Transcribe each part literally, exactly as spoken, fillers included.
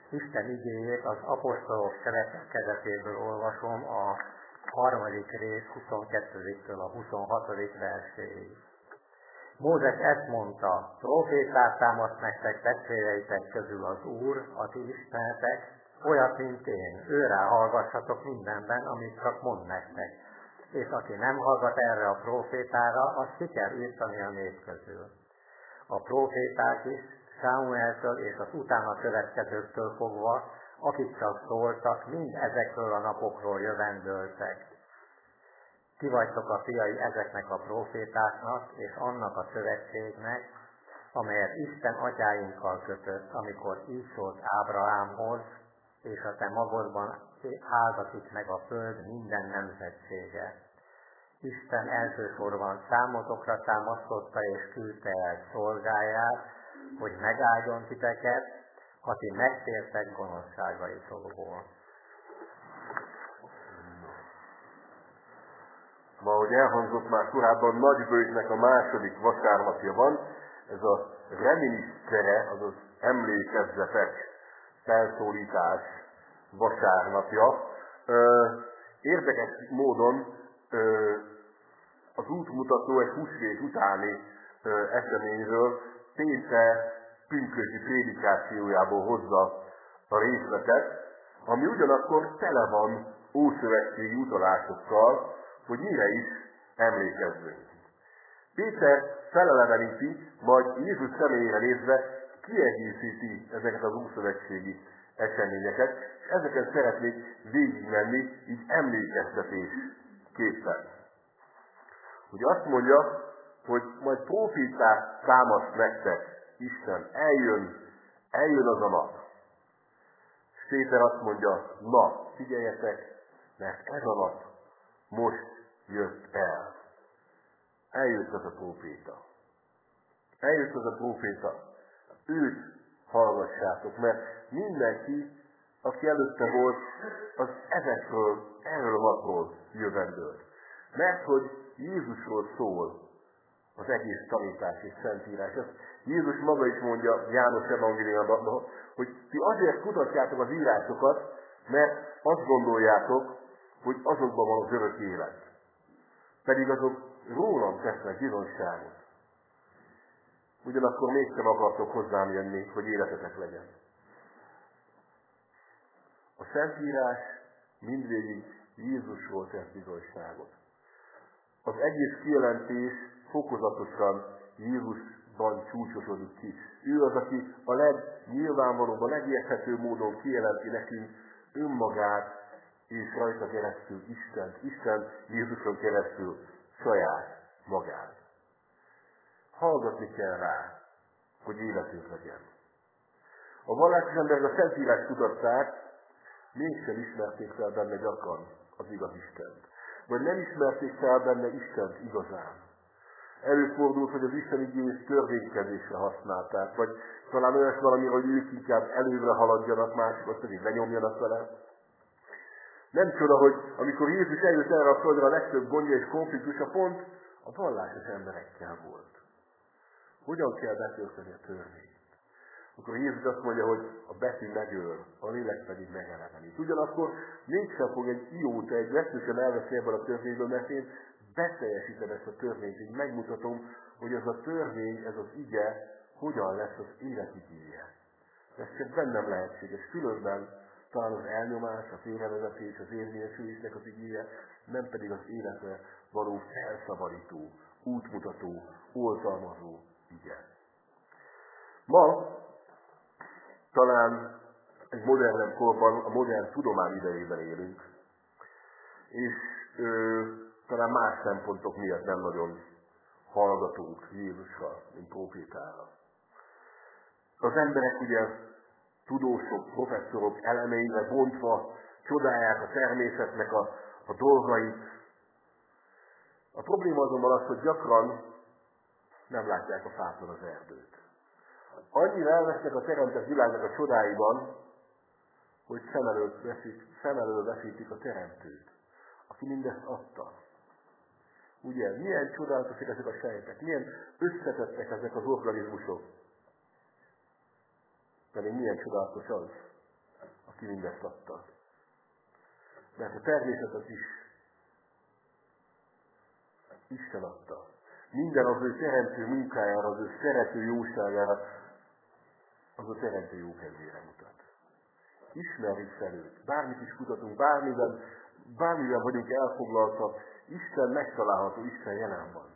Isten igéjét az apostolok cselekedetéből olvasom a harmadik rész huszonkettőtől a huszonhatodik verséig. Mózes ezt mondta: profétát támaszt nektek testvéreitek közül az Úr, a ti istenetek, olyat, mint én, őrá hallgassatok mindenben, amit csak mond nektek. És aki nem hallgat erre a profétára, azt ki kell írtani a nép közül. A proféták is Sámueltől és az utána következőktől fogva, akik csak szóltak, mind ezekről a napokról jövendöltek. Ti vagytok a fiai ezeknek a profétáknak és annak a szövetségnek, amelyet Isten atyáinkkal kötött, amikor így szólt Ábrahámhoz, és a te magodban áldatik meg a föld minden nemzetsége. Isten elsősorban számotokra támasztotta és küldte el szolgáját, hogy megáldjon titeket, ha ti megtértek gonoszságaitokból. Ma, ahogy elhangzott már korábban, Nagybőjtnek a második vasárnapja van, ez a reminiscere, azaz emlékezzetek, felszólítás vasárnapja. Érdekes módon az útmutató egy húsvét utáni eseményről Péter pünkösdi prédikációjából hozza a részletet, ami ugyanakkor tele van ószövetségi utalásokkal, hogy mire is emlékezzünk. Péter feleleveníti, majd Jézus személyére nézve kiegészíti ezeket az ószövetségi eseményeket, és ezeket szeretnék végigmenni, így emlékeztetésképpen. Hogy azt mondja, hogy majd profétát támaszt nektek Isten, eljön, eljön az a nap. És Péter azt mondja, na, figyeljetek, mert ez a nap most jött el. Eljött az a próféta. Eljött az a próféta. Őt hallgassátok, mert mindenki, aki előtte volt, az ezekről, erről a napról jövendőlt. Mert hogy Jézusról szól az egész tanítás és szentírás. Ezt Jézus maga is mondja János evangéliumában, hogy ti azért kutatjátok az írásokat, mert azt gondoljátok, hogy azokban van az örök élet. Pedig azok rólam tesznek bizonyságot. Ugyanakkor mégsem akartok hozzám jönni, hogy életetek legyen. A Szentírás mindvégig Jézusról tesz bizonyságot. Az egész kijelentés fokozatosan Jézusban csúcsosodik ki. Ő az, aki a legnyilvánvalóbb, a legérthetőbb módon kijelenti nekünk önmagát, és rajta keresztül Istent, Isten Jézuson keresztül saját magát. Hallgatni kell rá, hogy életünk legyen. A vallásos emberek a Szentírást kutatták, mégsem ismerték fel benne gyakran az igaz Istent. Vagy nem ismerték fel benne Istent igazán. Előfordult, hogy az Isten igényét törvénykezésre használták, vagy talán olyas valamire, hogy ők inkább előbbre haladjanak, másokat pedig lenyomjanak vele. Nem csoda, hogy amikor Jézus eljött erre a földre, a legtöbb gondja és konfliktusa pont a vallásos emberekkel volt. Hogyan kell betölteni a törvényt? Akkor Jézus azt mondja, hogy a betű megöl, a lélek pedig megelevenít. Ugyanakkor mégsem fog egy ióta, egy veszősen elveszni ebből a törvényből, mert én beteljesítem ezt a törvényt, így megmutatom, hogy ez a törvény, ez az ige, hogyan lesz az élet igéje. Ez csak bennem lehetséges. Különben talán az elnyomás, a félrevezetés, az érvényesülésnek az igéje, nem pedig az életre való felszabadító, útmutató, oltalmazó ige. Ma talán egy modernebb korban, a modern tudomány idejében élünk, és ö, talán más szempontok miatt nem nagyon hallgatunk Jézusra, mint profétára. Az emberek ugye tudósok, professzorok elemeire bontva csodálják a természetnek a, a dolgait. A probléma azonban az, hogy gyakran nem látják a fától az erdőt. Annyira elvesznek a teremtett világnak a csodáiban, hogy szem előtt veszik, szem elől veszítik a teremtőt, aki mindezt adta. Ugye, milyen csodálatosak ezek a sejtek, milyen összetettek ezek az organizmusok. Pedig milyen csodálatos az, aki mindezt adta. Mert a természetet is Isten adta. Minden az ő teremtő munkájára, az ő szerető jóságára, az a teremtő jó kedvére mutat. Ismerjük fel őt. Bármit is kutatunk, bármivel, bármivel vagyunk elfoglaltak, Isten megtalálható, Isten jelen van.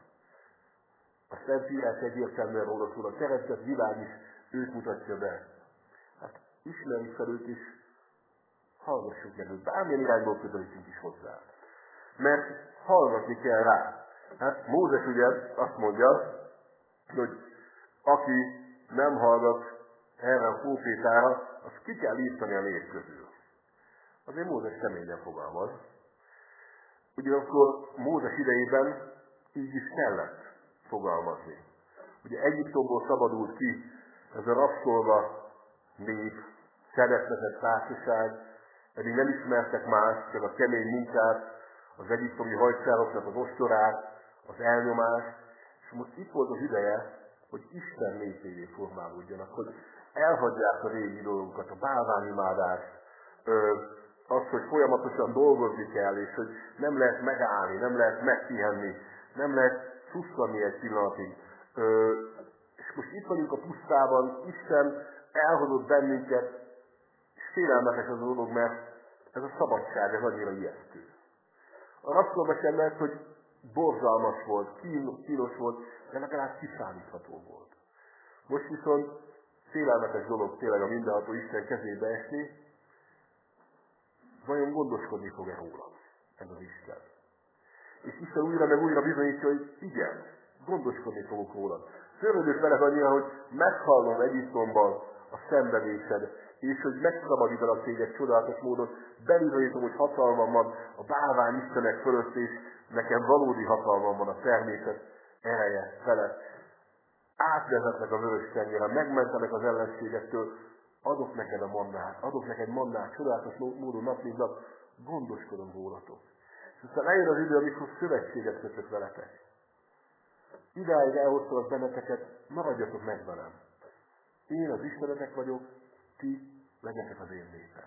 A Szentírás egyértelműen róla szól, a teremtett világ is őt mutatja be. Hát ismerjük fel őt is, hallgassuk meg őt, bármilyen irányból közelítünk is hozzá. Mert hallgatni kell rá. Hát Mózes ugye azt mondja, hogy aki nem hallgat erre a prófétára, azt ki kell írtani a nép közül. Azért Mózes keményen fogalmaz. Ugyanakkor Mózes idejében így is kellett fogalmazni. Ugye Egyiptomból szabadult ki ez a rabszolga nép, szeretetett társaság, pedig nem ismertek más, csak a kemény munkát, az egyiptomi hajszároknak az ostorát, az elnyomást, és most itt volt az ideje, hogy Isten népévé formálódjanak, hogy elhagyják a régi dolgokat, a bálványimádást, azt, hogy folyamatosan dolgozni kell, és hogy nem lehet megállni, nem lehet megpihenni, nem lehet szusszani egy pillanatig. És most itt vagyunk a pusztában, Isten elhozott bennünket, és félelmetes az a dolog, mert ez a szabadság, ez annyira ijesztő. A rabszolga sem lehet, hogy borzalmas volt, kínos volt, de legalább kiszámítható volt. Most viszont félelmetes dolog tényleg a mindenható Isten kezébe esni, vajon gondoskodni fog-e rólam ez az Isten? És Isten újra meg újra bizonyítja, hogy igen, gondoskodni fogok rólad. Törődök veled annyira, hogy meghallom Egyiptomban a szenvedésed, és hogy megszabadítanak téged csodálatos módon, bebizonyítom, hogy hatalmam van a bálvány istenek fölött, és nekem valódi hatalmam van a természet ereje felett. Átvezetnek a vörös tengerre, megmentenek az ellenségektől, adok neked a mannát, adok neked mannát, csodálatos módon nap mint nap, gondoskodom rólatok. És aztán eljön az idő, amikor szövetséget kötök veletek. Idáig elhoztalak benneteket, maradjatok meg velem. Én az Istenetek vagyok, ti legyetek az én népem.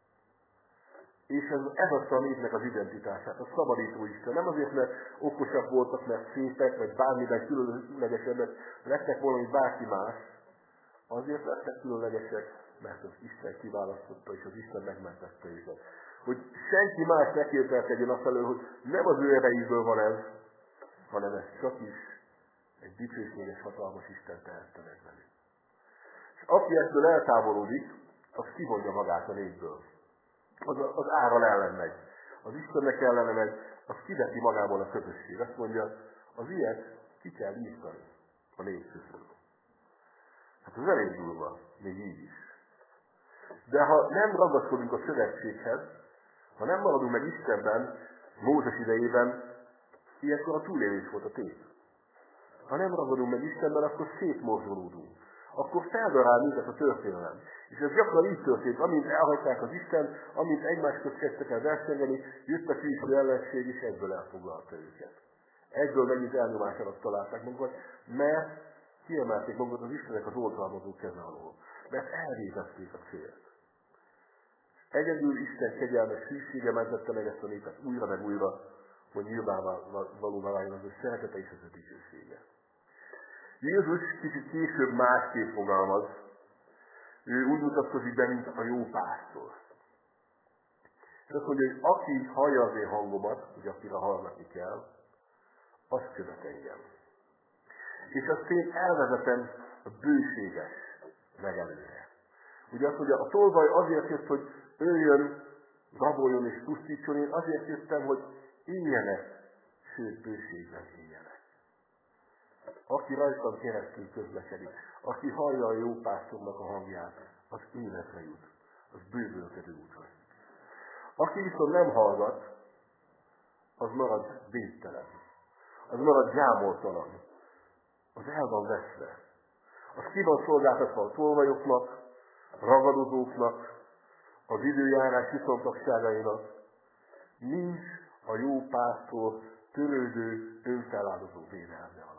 És ez, ez adta a népnek az identitását, a szabadító Isten. Nem azért, mert okosak voltak, mert szépek, vagy bármiben különlegesebbek lettek volna, mint bárki más. Azért lettek különlegesek, mert az Isten kiválasztotta, és az Isten megmentette őket. Hogy senki más ne kételkedjen afelől, hogy nem az ő erejéből van ez, hanem ez csak is egy dicsőséges, hatalmas Isten tehette meg velük. És aki ettől eltávolodik, az kivonja magát a népből. Az, az áral ellen megy. Az Istennek ellene megy, az kiveti magából a közösség. Azt mondja, az ilyet ki kell írtani a nép közül. Hát ez elég durva, még így is. De ha nem ragaszkodunk a szövetséghez, ha nem maradunk meg Istenben, Mózes idejében, ilyenkor a túlélés volt a tét. Ha nem ragadunk meg Istenben, akkor szétmorzsolódunk. Akkor feldarál minket a történelem. És ez gyakran így történt, amint elhagyták az Isten, amint egymás közt kezdtek el versengeni, jött a külső ellenség, és egyből elfoglalta őket. Egyből megint elnyomás alatt találták magukat, mert kiemelték magukat az Istennek az oltalmazó keze alól. Mert elvétették a célt. Egyedül Isten kegyelmes szűsége mentette meg ezt a népet újra meg újra, hogy nyilvánvalóvá váljon az ő szeretete és az ő dicsősége. Jézus kicsit később másképp fogalmaz. Ő úgy mutatkozik be, mint a jó pásztor. És azt mondja, hogy aki hallja az én hangomat, hogy akire hallgatni kell, az követ engem. És azt én elvezetem a bőséges legelőre. Ugye azt mondja, a tolvaj azért jött, hogy öljön, raboljon és pusztítson, én azért jöttem, hogy éljenek, sőt bőségben éljenek. Aki rajtam keresztül közlekedik, aki hallja a jó pásztornak a hangját, az életre jut, az bővölkedő útra. Aki viszont nem hallgat, az marad védtelen, az marad gyámoltalan, az el van veszve. Az ki van szolgáltatva a tolvajoknak, a ragadozóknak, az időjárás viszontagságainak. Nincs a jó pásztor törődő, önfeláldozó védelme alatt.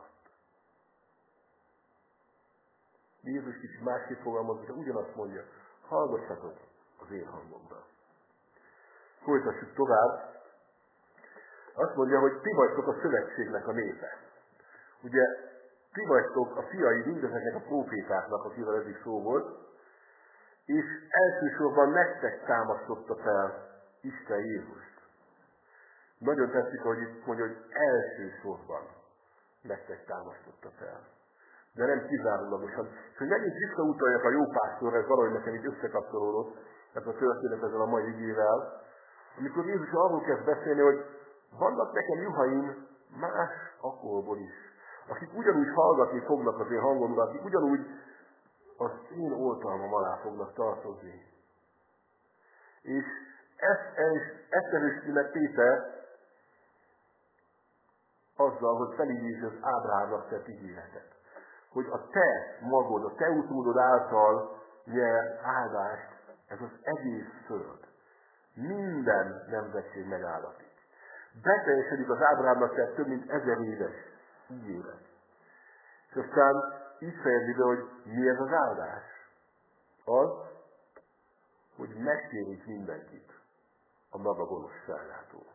Jézus kicsit másképp fogalmaz, de ugyanazt mondja, hallgassatok az én hangomra. Folytassuk tovább. Azt mondja, hogy ti vagytok a szövetségnek a népe. Ugye, ti vagytok a fiai mindezeknek a prófétáknak, akivel eddig szó volt, és elsősorban nektek támasztotta fel Isten Jézust. Nagyon tetszik, hogy itt mondja, hogy elsősorban nektek támasztotta fel. De nem kizárólagosan. És hogy megint visszautaljak a jó pásztorra, ez valahogy nekem így összekapcsolódott, ez a történet ezzel a mai igével, amikor Jézus arról kezd beszélni, hogy vannak nekem juhaim más akolból is, akik ugyanúgy hallgatni fognak az én hangomra, akik ugyanúgy az én oltalmam alá fognak tartozni. És ezt, ezt erősíti meg Péter azzal, hogy felidézi az Ábrahámnak tett ígéretet. Hogy a te magod, a te utódod által nyer áldást ez az egész föld. Minden nemzetség megáldatik. Beteljesedik az Ábrahámnak tett több mint ezer éves ígéret. És aztán így fejezi be, hogy mi ez az áldás? Az, hogy megtérít mindenkit a maga gonoszságától.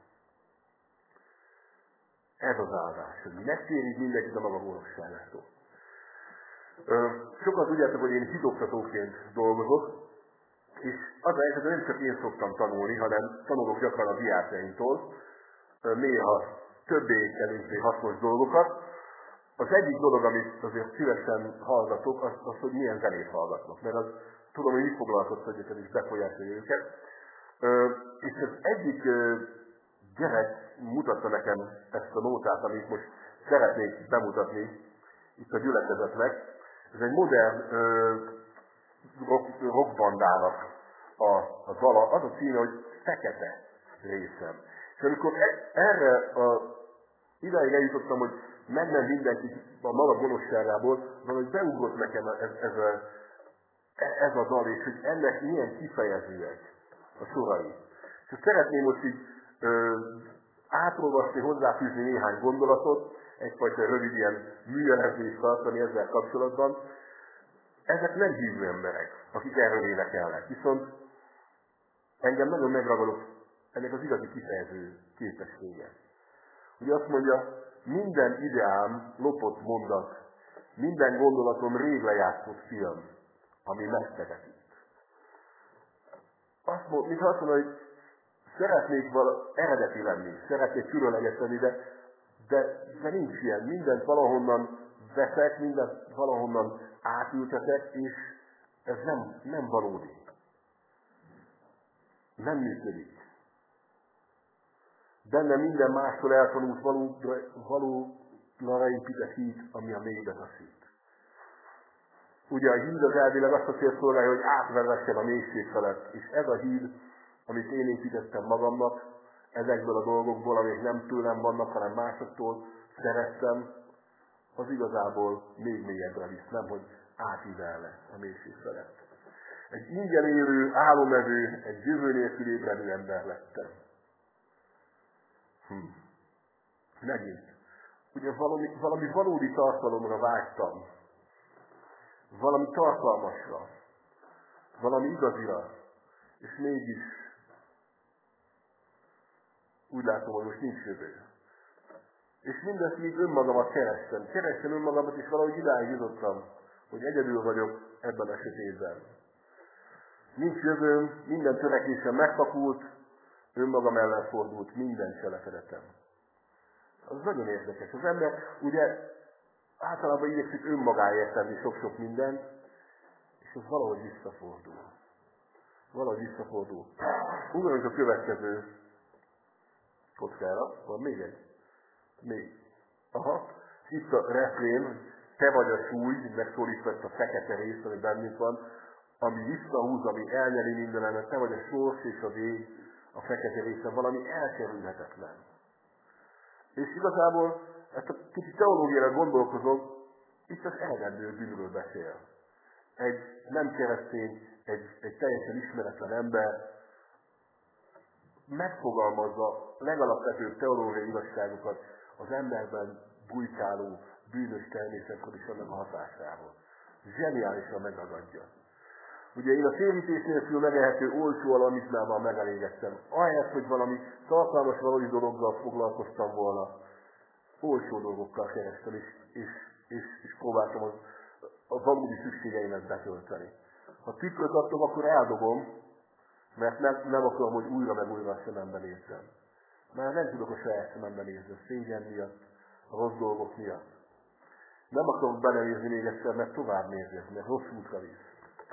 Ez az áldás, hogy megtérít mindenkit a maga gonoszságától. Sokan tudjátok, hogy én hitoktatóként dolgozok, és az a helyzet, hogy nem csak én szoktam tanulni, hanem tanulok gyakran a diákjaimtól, néha többé-kevésbé hasznos dolgokat. Az egyik dolog, amit azért szívesen hallgatok, az, az, hogy milyen zenét hallgatnak, mert az tudom, hogy mit foglalkoztat őket és befolyásolja őket. És az egyik gyerek mutatta nekem ezt a nótát, amit most szeretnék bemutatni itt a gyülekezetnek. Ez egy modern rock, rockbandának a, a dala, az a címe, hogy Fekete részem. És amikor erre a, ideig eljutottam, hogy mennem mindenki a maga gonoszságából, valahogy beugrott nekem ez, ez, a, ez a dal, és hogy ennek milyen kifejezőek a sorai. És szeretném most így ö, átolvasni, hozzáfűzni néhány gondolatot, egyfajta rövid ilyen műjelezést tartani ezzel kapcsolatban. Ezek nem hívő emberek, akik erről énekelnek, viszont engem nagyon megragadott ennek az igazi kifejező képessége. Ugye azt mondja, minden ideám lopott mondat, minden gondolatom rég lejátszott film, ami megtegetik. Azt mondja, mintha azt mondja, hogy szeretnék vala eredeti lenni, szeretnék különleges lenni, de, de, de nincs ilyen. Mindent valahonnan veszek, mindent valahonnan átültetek, és ez nem, nem valódi. Nem működik. Benne minden mástól eltanult valóra épített híd, ami a mélybe taszít. Ugye a híd az elvileg azt a célt szolgálja, hogy átvezessen a mélység felett. És ez a híd, amit én építettem magamnak, ezekből a dolgokból, amik nem tőlem vannak, hanem másoktól szereztem, az igazából még mélyebbre visz, nem, hogy átívelne a mélység felett. Egy ingyen élő, álomevő, egy jövő nélkül ébredő ember lettem. Hm. Megint. Ugye valami, valami valódi tartalomra vágytam. Valami tartalmasra. Valami igazira. És mégis úgy látom, hogy most nincs jövő. És mindezt még önmagamat kerestem. Kerestem önmagamat, és valahogy idáig jutottam, hogy egyedül vagyok ebben a sötétben. Nincs jövőm, minden törekvésem megfakult, önmagam ellen fordult minden cselekedetem. Az nagyon érdekes. Az ember ugye általában igyekszik önmagáért tenni sok-sok mindent, és az valahogy visszafordul. Valahogy visszafordul. Ugorjunk a következő kockára. Van még egy? Még. Aha. Itt a refrén, te vagy a súly, megszólítva ezt a fekete részt, ami bennünk van, ami visszahúz, ami elnyeli mindenemet, te vagy a sors és az ég, a fekete része, valami elkerülhetetlen. És igazából ezt a kicsit teológiára gondolkozom, itt az elegendő bűnről beszél. Egy nem keresztény, egy, egy teljesen ismeretlen ember megfogalmazza legalapvetőbb teológiai igazságokat az emberben bujkáló bűnös természetről és annak a hatásával. Zseniálisan megragadja. Ugye én a térítés nélkül megehető olcsó alamizmával megelégedtem. Ahelyett, hogy valami tartalmas valami dologgal foglalkoztam volna, olcsó dolgokkal kerestem, és, és, és, és próbáltam az, a valódi szükségeimet betölteni. Ha tükröt adtam, akkor eldobom, mert nem, nem akarom, hogy újra meg újra a szemembe nézzem. Már nem tudok a saját szemembe nézni, a szégyen miatt, a rossz dolgok miatt. Nem akarom belenézni még egyszer, mert tovább nézni, mert rossz útra visz.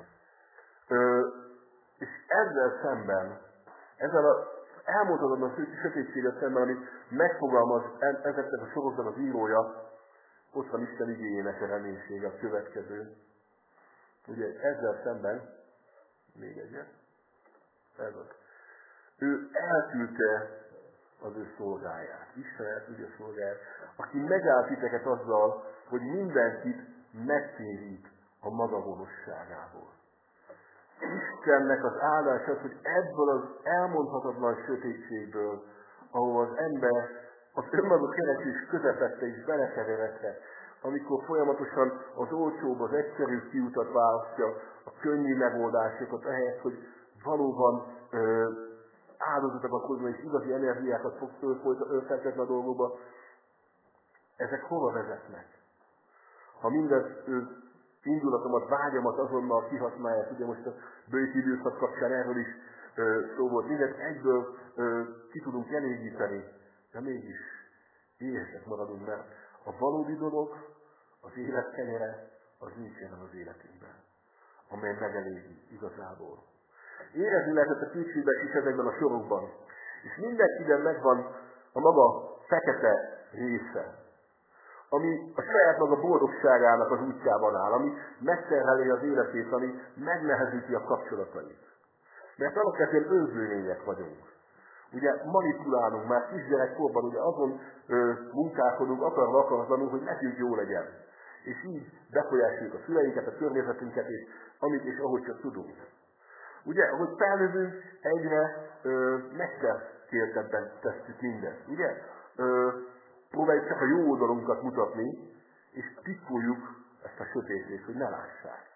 Ö, és ezzel szemben, ezzel az elmondhatatlan sötétséggel szemben, amit megfogalmaz ezeknek a sorokban az írója, ott van Isten igényének a reménysége, a következő. Ugye ezzel szemben, még egyet, ez az. Ő elküldte az ő szolgáját. Isten elküldte a szolgáját, aki megáll titeket azzal, hogy mindenkit megtérít a maga gonoszságából. Istennek az áldása az, hogy ebből az elmondhatatlan sötétségből, ahol az ember az önmaguk keresés közepette is belekeveredhet, amikor folyamatosan az olcsóbb, az egyszerűbb kiutat választja, a könnyű megoldásokat, ehhez, hogy valóban ö, áldozatokat hozni, és igazi energiákat fog fölfektetni a dolgokba, ezek hova vezetnek? Ha mindez ő, indulatomat, vágyamat azonnal kihasználják, ugye most a bőti időszak kapcsán erről is ö, szó volt, mindent egyből ö, ki tudunk elégíteni, de mégis éhesek maradunk, mert a valódi dolog, az élet kenyere, az nincs jelen az életünkben, amely megelégi igazából. Érezni lehetett a kétségbe is ezekben a sorokban, és mindenkiben megvan a maga fekete része, ami a saját maga boldogságának az útjában áll, ami megterheli az életét, ami megnehezíti a kapcsolatait. Mert alapvetően önzőlények vagyunk. Ugye manipulálunk már kisgyerekkorban, ugye azon ö, munkálkodunk, akarva akaratlanul, hogy nekünk jó legyen. És így befolyásoljuk a szüleinket, a környezetünket, és amit és ahogy csak tudunk. Ugye, ahogy felnövünk, egyre megszerkéltebben tesszük mindezt. Ugye? Ö, próbáljuk csak a jó oldalunkat mutatni, és titkoljuk ezt a sötétét, hogy ne lássák.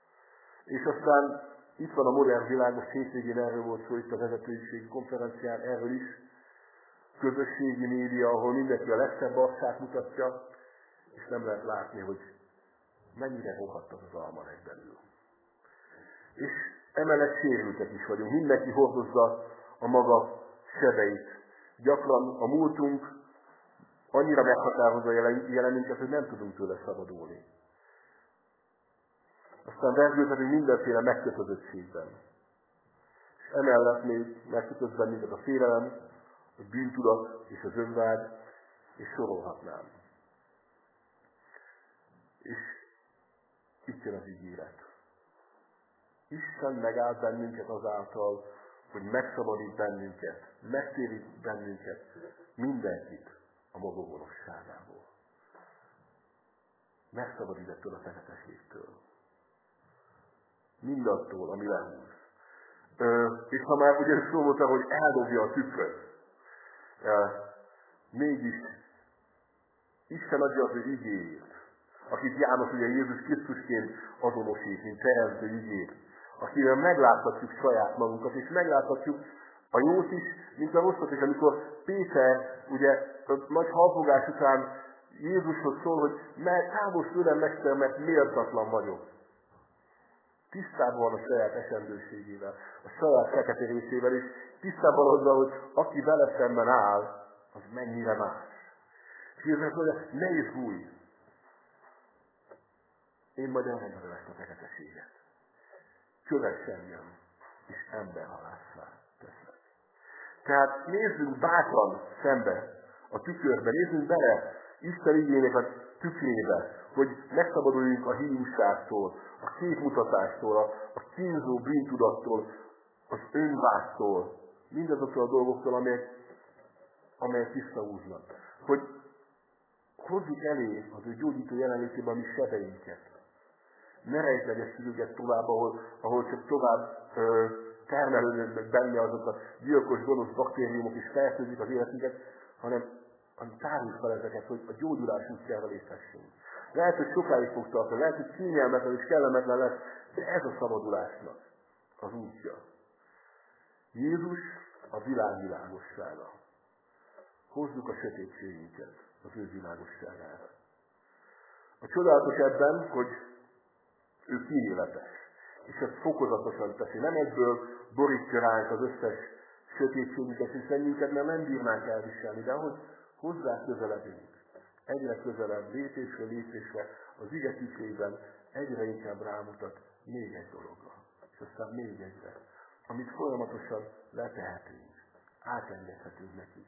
És aztán itt van a modern világ, most hétvégén erről volt szó itt a vezetőségi konferencián, erről is. Közösségi média, ahol mindenki a legszebb arcát mutatja, és nem lehet látni, hogy mennyire rohadt az az alma belül. És emellett sérültek is vagyunk. Mindenki hordozza a maga sebeit. Gyakran a múltunk annyira meghatározza jelenünket, hogy nem tudunk tőle szabadulni. Aztán vergődhetünk mindenféle megkötözöttségben. És emellett még megkötöz bennünket a félelem, a bűntudat és az önvágy, és sorolhatnám. És itt jön az ígéret. Isten megáll bennünket azáltal, hogy megszabadít bennünket, megtérít bennünket, mindenkit a maga gonoszságából. Megszabadít ettől a feketeségtől. Mindattól, ami lehúz. Ö, és ha már ugye szó volt, hogy eldobja a tükröt, ö, mégis Isten adja az ő igéjét, akit János ugye Jézus Krisztusként azonosít, mint teremtő igét, akivel megláthatjuk saját magunkat, és megláthatjuk a jót is, mint a rosszat is, amikor Péter ugye a nagy halfogás után Jézushoz szól, hogy távol tőlem, Mester, mert méltatlan vagyok. Tisztában van a saját esendőségével, a saját fekete részével, és tisztában azzal, hogy aki vele szemben áll, az mennyire más. És Jézus mondja, ne izgulj! Én majd elrendezem ezt a feketeséget. Kövess engem, és emberhalásszá teszek. Tehát nézzünk bátran szembe a tükörbe, nézzünk bele Isten igényének a tükrébe, hogy megszabaduljunk a hiúságtól, a képmutatástól, a, a kínzó bűntudattól, az önvágytól, mindazoktól a dolgoktól, amelyek, amelyek visszahúznak. Hogy hozzuk elé az ő gyógyító jelenlétében a mi sebeinket. Ne rejtegesszük őket tovább, ahol, ahol csak tovább ö, termelődnek benne azok a gyilkos, gonosz baktériumok és fertőzik az életünket, hanem, hanem tárjuk fel ezeket, hogy a gyógyulás útjára léphessünk. Lehet, hogy sokáig fog tartani, lehet, hogy kényelmetlen és kellemetlen lesz, De ez a szabadulásnak az útja. Jézus a világ világossága. Hozzuk a sötétségünket az ő világosságára. A csodálatos ebben, hogy ő kíméletes, és ezt fokozatosan teszi. Nem egyből borítja ránk az összes sötétségünket, hiszen minket mert nem bírnánk elviselni, de ahogy hozzá közeledünk, egyre közelebb, lépésre, lépésre, az ige tükrében egyre inkább rámutat még egy dologra, és aztán még egyre, amit folyamatosan letehetünk, átengedhetünk neki.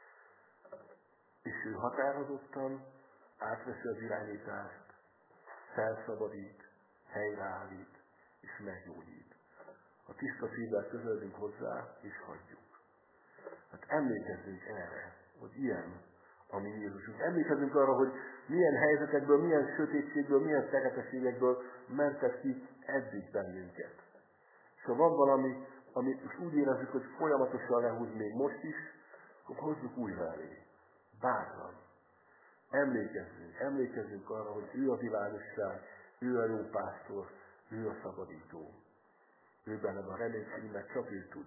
És ő határozottan átveszi az irányítást, felszabadít, helyreállít és meggyógyít. Ha tiszta szívvel közeledünk hozzá, és hagyjuk. Hát emlékezzünk erre, hogy ilyen a mi Jézusunk. Emlékezzünk arra, hogy milyen helyzetekből, milyen sötétségből, milyen feketeségekből mentett ki eddig bennünket. És ha van valami, amit most úgy érezzük, hogy folyamatosan lehúz még most is, akkor hozzuk újra elé. Bátran. Emlékezzünk, emlékezzünk arra, hogy ő a világosság, ő a jó pásztor, ő a szabadító. Ő benne a reménységnek csak ő tud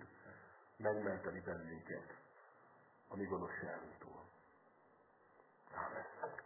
megmenteni bennünket a mi gonoszságunktól. Amen.